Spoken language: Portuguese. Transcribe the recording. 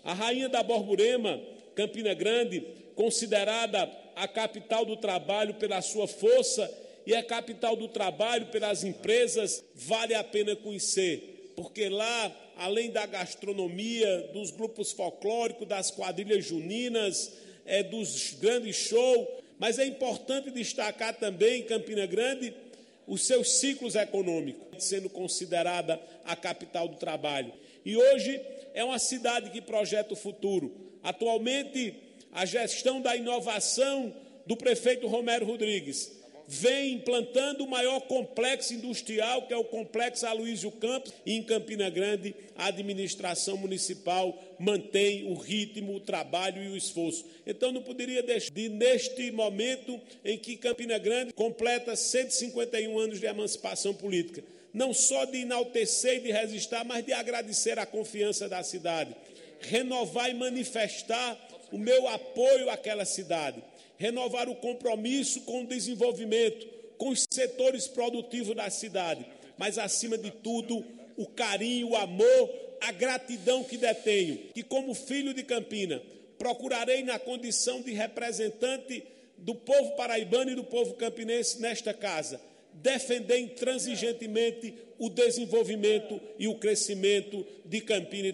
A Rainha da Borborema, Campina Grande, considerada a capital do trabalho pela sua força e a capital do trabalho pelas empresas, vale a pena conhecer, porque lá, além da gastronomia, dos grupos folclóricos, das quadrilhas juninas, dos grandes shows, mas é importante destacar também, em Campina Grande, os seus ciclos econômicos, sendo considerada a capital do trabalho. E hoje é uma cidade que projeta o futuro. Atualmente, a gestão da inovação do prefeito Romero Rodrigues vem implantando o maior complexo industrial, que é o Complexo Aloysio Campos, e em Campina Grande a administração municipal mantém o ritmo, o trabalho e o esforço. Então não poderia deixar de, neste momento em que Campina Grande completa 151 anos de emancipação política, não só de enaltecer e de registrar, mas de agradecer a confiança da cidade, renovar e manifestar o meu apoio àquela cidade, renovar o compromisso com o desenvolvimento, com os setores produtivos da cidade, mas, acima de tudo, o carinho, o amor, a gratidão que detenho, que, como filho de Campina, procurarei, na condição de representante do povo paraibano e do povo campinense nesta casa, defender intransigentemente o desenvolvimento e o crescimento de Campina.